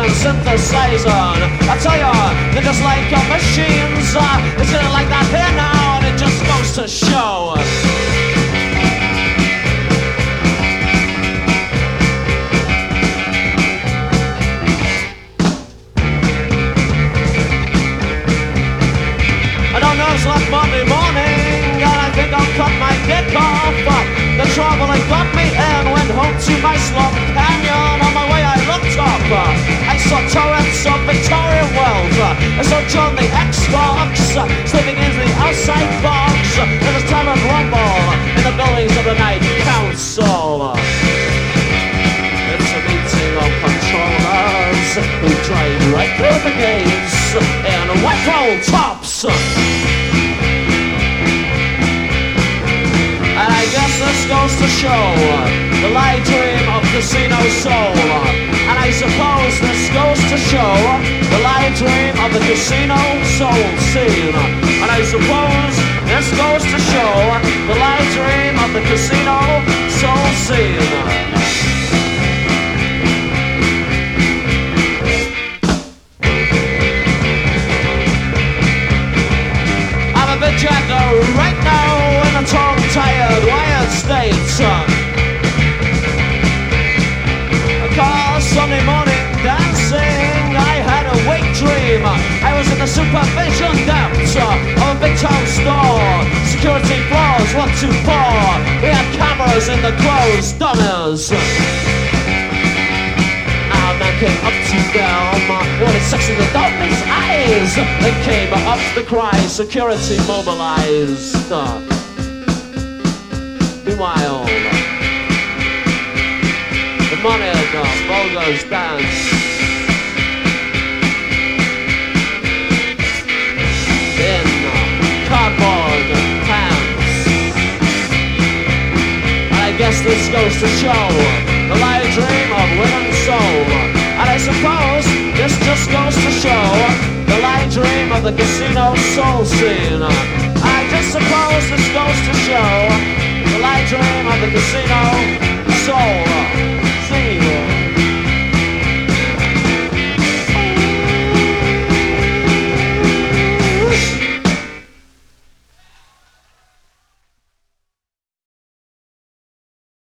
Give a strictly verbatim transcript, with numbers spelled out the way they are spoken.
and synthesizing. I tell ya, they're just like uh, machines. Uh, they sit like that here now, and it just goes to show. I don't know, it's like Monday morning, and I think I'll cut my dick off. Uh, the trouble that got me in went home to my slum canyon. On my way I looked up, uh, I saw turrets of Victoria Wells. uh, I saw John the X-Fox uh, sleeping in the outside box. uh, There was time and rumble in the buildings of the night council. uh, It's a meeting of controllers who drive right through the gates in white roll tops. And I guess this goes to show the light dream of casino soul. And I suppose this goes to show the light dream of the casino soul scene. And I suppose this goes to show the light dream of the casino soul scene. Jacked right now in a tongue-tired wired state. Cause Sunday morning dancing, I had a wake dream. I was in the supervision depths of a big town store. Security floors, one, two, four. We had cameras in the closed dummies. Man came up to them, wanted sex in the darkness eyes. Then came up the cry, security mobilized. Meanwhile, the money, the vulgars dance. In cardboard pants. I guess this goes to show the light dream of women's soul. And I suppose this just goes to show the light dream of the casino soul scene. I just suppose this goes to show